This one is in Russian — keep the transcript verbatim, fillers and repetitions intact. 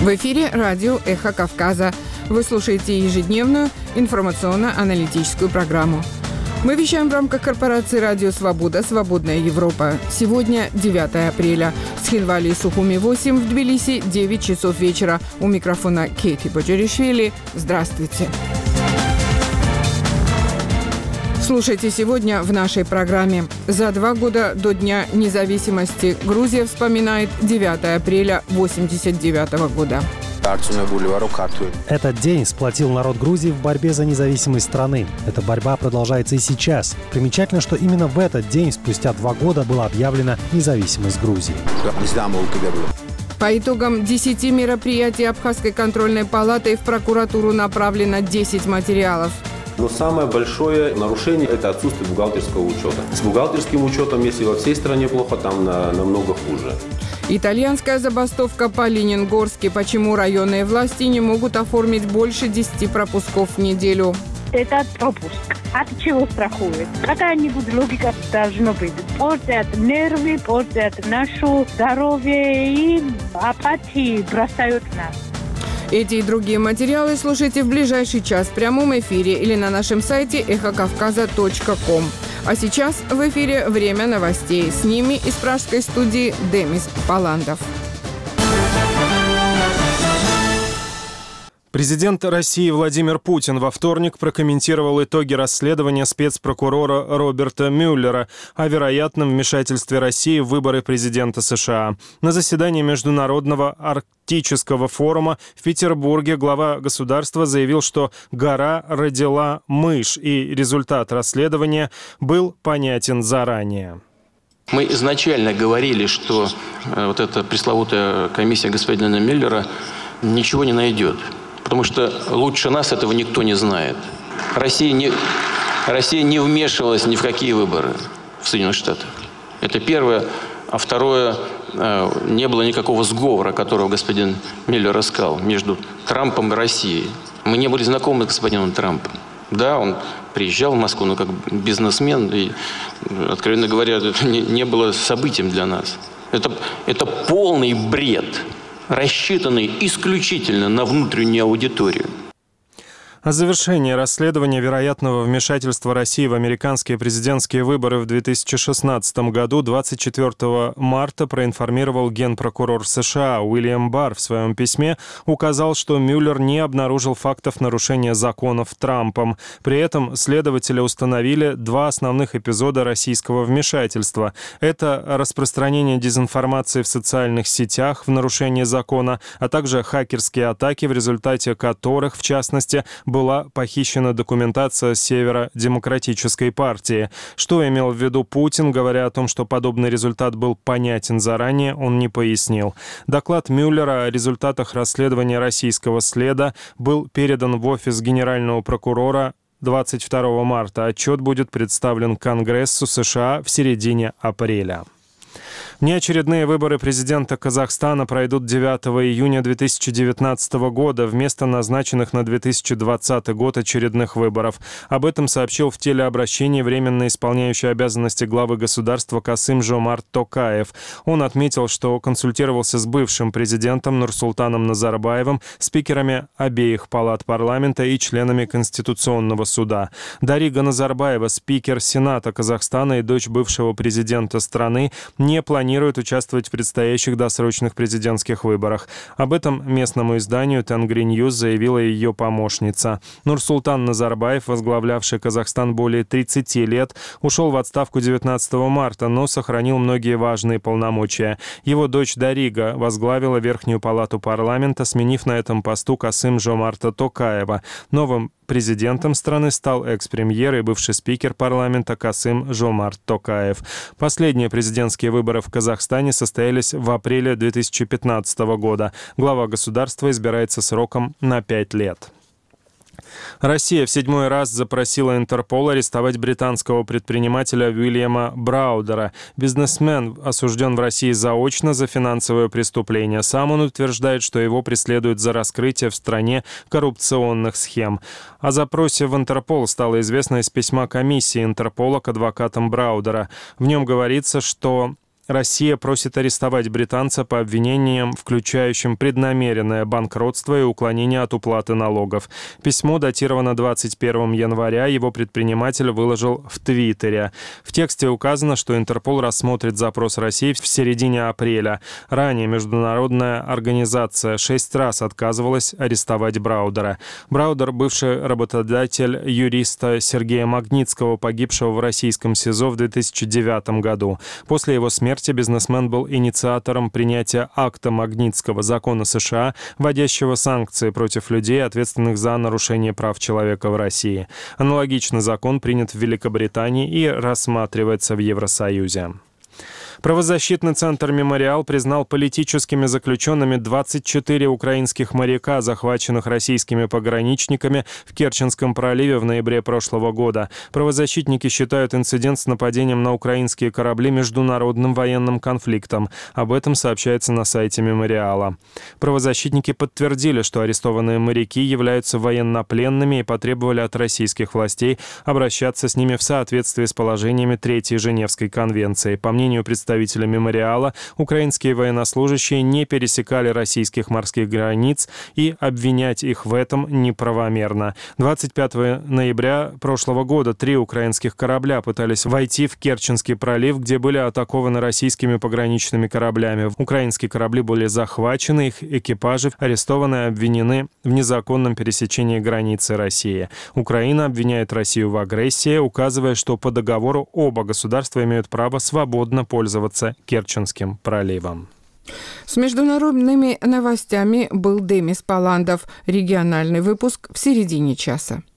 В эфире радио «Эхо Кавказа». Вы слушаете ежедневную информационно-аналитическую программу. Мы вещаем в рамках корпорации «Радио Свобода. Свободная Европа». Сегодня девятое апреля. В Схинвали Сухуми восемь, в Тбилиси девять часов вечера. У микрофона Кейти Боджеришвили. Здравствуйте. Слушайте сегодня в нашей программе. За два года до Дня независимости Грузия вспоминает девятое апреля тысяча девятьсот восемьдесят девятого года. Этот день сплотил народ Грузии в борьбе за независимость страны. Эта борьба продолжается и сейчас. Примечательно, что именно в этот день, спустя два года, была объявлена независимость Грузии. По итогам десяти мероприятий Абхазской контрольной палаты в прокуратуру направлено десять материалов. Но самое большое нарушение – это отсутствие бухгалтерского учета. С бухгалтерским учетом, если во всей стране плохо, там на, намного хуже. Итальянская забастовка по Ленингорске. Почему районные власти не могут оформить больше десяти пропусков в неделю? Это пропуск. От чего страхует? Какая-нибудь логика должна быть. Портят нервы, портят наше здоровье и апатии бросают нас. Эти и другие материалы слушайте в ближайший час в прямом эфире или на нашем сайте эхо кавказа точка ком. А сейчас в эфире время новостей. С ними из пражской студии Демис Паландов. Президент России Владимир Путин во вторник прокомментировал итоги расследования спецпрокурора Роберта Мюллера о вероятном вмешательстве России в выборы президента США. На заседании Международного арктического форума в Петербурге глава государства заявил, что гора родила мышь, и результат расследования был понятен заранее. Мы изначально говорили, что вот эта пресловутая комиссия господина Мюллера ничего не найдет. Потому что лучше нас этого никто не знает. Россия не, Россия не вмешивалась ни в какие выборы в Соединенных Штатах. Это первое. А второе, не было никакого сговора, которого господин Мюллер рассказал, между Трампом и Россией. Мы не были знакомы с господином Трампом. Да, он приезжал в Москву, но как бизнесмен, и, откровенно говоря, это не, не было событием для нас. Это, это полный бред, рассчитанный исключительно на внутреннюю аудиторию. О завершении расследования вероятного вмешательства России в американские президентские выборы в две тысячи шестнадцатом году двадцать четвёртого марта проинформировал генпрокурор США Уильям Барр. В своем письме указал, что Мюллер не обнаружил фактов нарушения законов Трампом. При этом следователи установили два основных эпизода российского вмешательства. Это распространение дезинформации в социальных сетях в нарушение закона, а также хакерские атаки, в результате которых, в частности, была похищена документация Северо-демократической партии. Что имел в виду Путин, говоря о том, что подобный результат был понятен заранее, он не пояснил. Доклад Мюллера о результатах расследования российского следа был передан в офис генерального прокурора двадцать второго марта. Отчет будет представлен Конгрессу США в середине апреля. Внеочередные выборы президента Казахстана пройдут девятого июня две тысячи девятнадцатого года вместо назначенных на две тысячи двадцатый год очередных выборов. Об этом сообщил в телеобращении временно исполняющий обязанности главы государства Касым-Жомарт Токаев. Он отметил, что консультировался с бывшим президентом Нурсултаном Назарбаевым, спикерами обеих палат парламента и членами Конституционного суда. Дарига Назарбаева, спикер Сената Казахстана и дочь бывшего президента страны, не планирует участвовать в предстоящих досрочных президентских выборах. Об этом местному изданию Тенгри Ньюс заявила ее помощница. Нурсултан Назарбаев, возглавлявший Казахстан более тридцати лет, ушел в отставку девятнадцатого марта, но сохранил многие важные полномочия. Его дочь Дарига возглавила Верхнюю палату парламента, сменив на этом посту Касым-Жомарта Токаева. Новым президентом страны стал экс-премьер и бывший спикер парламента Касым-Жомарт Токаев. Последние президентские выборы в Казахстане состоялись в апреле две тысячи пятнадцатого года. Глава государства избирается сроком на пять лет. Россия в седьмой раз запросила Интерпол арестовать британского предпринимателя Уильяма Браудера. Бизнесмен осужден в России заочно за финансовое преступление. Сам он утверждает, что его преследуют за раскрытие в стране коррупционных схем. О запросе в Интерпол стало известно из письма комиссии Интерпола к адвокатам Браудера. В нем говорится, что Россия просит арестовать британца по обвинениям, включающим преднамеренное банкротство и уклонение от уплаты налогов. Письмо датировано двадцать первого января, его предприниматель выложил в Твиттере. В тексте указано, что Интерпол рассмотрит запрос России в середине апреля. Ранее международная организация шесть раз отказывалась арестовать Браудера. Браудер – бывший работодатель юриста Сергея Магнитского, погибшего в российском СИЗО в две тысячи девятом году. После его смерти бизнесмен был инициатором принятия акта Магнитского, закона США, вводящего санкции против людей, ответственных за нарушение прав человека в России. Аналогичный закон принят в Великобритании и рассматривается в Евросоюзе. Правозащитный центр «Мемориал» признал политическими заключенными двадцать четыре украинских моряка, захваченных российскими пограничниками в Керченском проливе в ноябре прошлого года. Правозащитники считают инцидент с нападением на украинские корабли международным военным конфликтом. Об этом сообщается на сайте «Мемориала». Правозащитники подтвердили, что арестованные моряки являются военнопленными и потребовали от российских властей обращаться с ними в соответствии с положениями Третьей Женевской конвенции. По мнению представителей Представители «Мемориала», украинские военнослужащие не пересекали российских морских границ, и обвинять их в этом неправомерно. двадцать пятого ноября прошлого года три украинских корабля пытались войти в Керченский пролив, где были атакованы российскими пограничными кораблями. Украинские корабли были захвачены, их экипажи арестованы и обвинены в незаконном пересечении границы России. Украина обвиняет Россию в агрессии, указывая, что по договору оба государства имеют право свободно пользоваться Керченским проливом. С международными новостями был Демис Паландов. Региональный выпуск в середине часа.